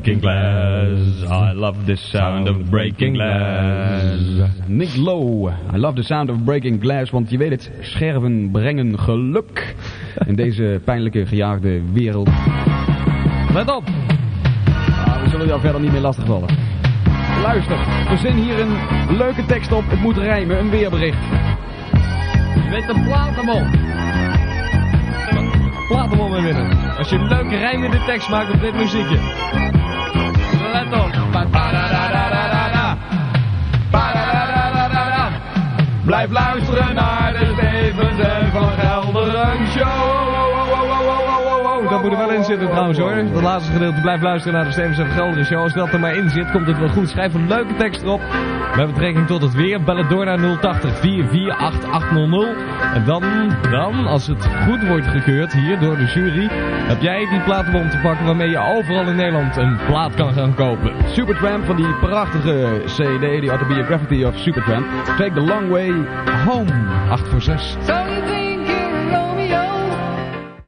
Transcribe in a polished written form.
breaking glass. I love the sound of breaking glass. Nick Lowe, I love the sound of breaking glass, want je weet het, scherven brengen geluk in deze pijnlijke gejaagde wereld. Let op! We zullen jou verder niet meer lastigvallen. Luister, verzin hier een leuke tekst op, het moet rijmen, een weerbericht. Met een platenbom. Platenbom weer winnen. Als je een leuke rijm in de tekst maakt op dit muziekje. Let op. Blijf luisteren naar de Stevens en Van Gelderen show. Dat moet er wel in zitten trouwens hoor. Het laatste gedeelte, blijf luisteren naar de Stevens en Van Gelderen show. Als dat er maar in zit, komt het wel goed. Schrijf een leuke tekst erop. Met betrekking tot het weer, bel het door naar 080 448 En dan, als het goed wordt gekeurd hier door de jury, heb jij die platenbom te pakken waarmee je overal in Nederland een plaat kan gaan kopen. Supertramp van die prachtige CD, die Autobiography of Supertramp. Take the long way home, 8 voor 6.